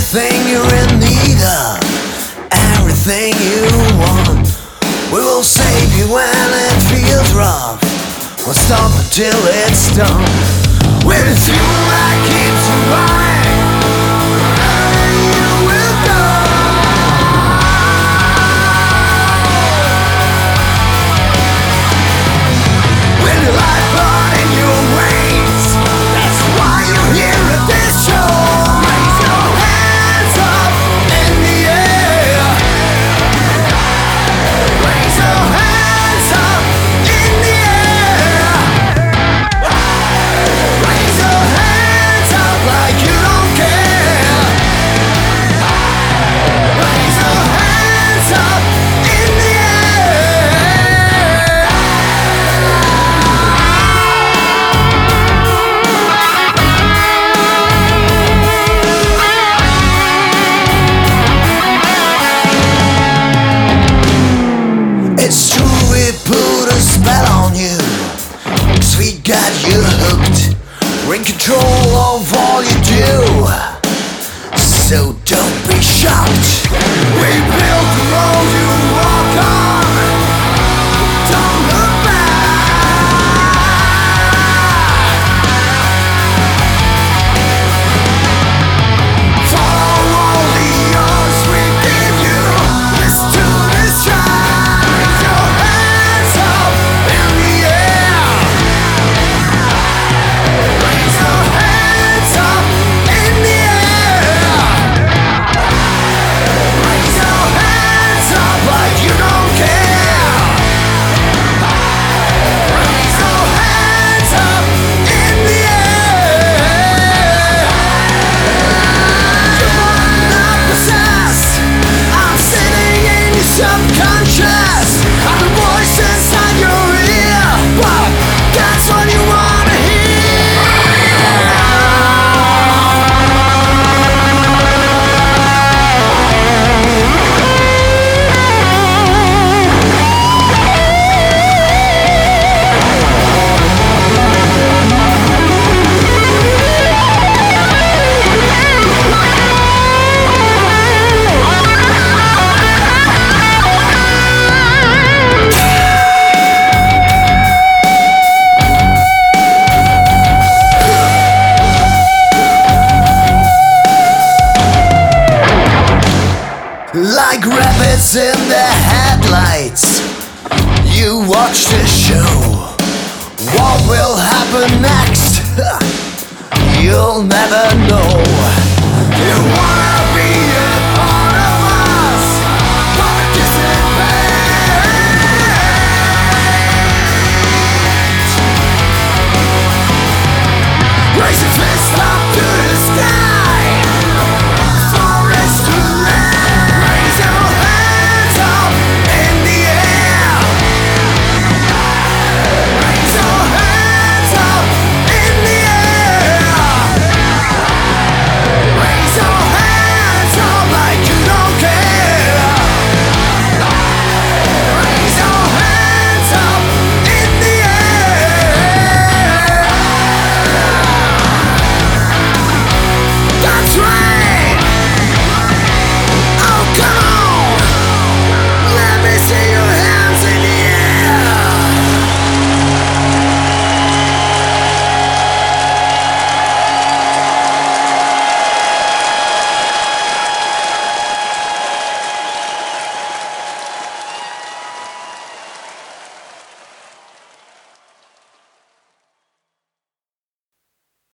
everything you're in need of, everything you want. We will save you when it feels rough. We'll stop until it's done. With a fuel that keeps you running, you will go. With your life burning your veins, that's why you're here at this show. Raise your hands up in the air. Raise your hands up in the air. Raise your hands up like you don't care. Raise your hands up in the air. It's true we put a spell on you, 'cause we got you hooked. We're in control of all you do, so don't be shocked. We built the road you walk on. Don't look back. Follow all the odds we give you. Listen to this track. Raise your hands up in the air. Raise your hands up in the air. Raise your hands up like you don't care. Raise your hands up in the air. You're not possessed. I'm sitting in your subconscious. I'm the voice inside your ear, but that's what you wanna hear. Like rabbits in the headlights, you watch the show. What will happen next? You'll never know. You want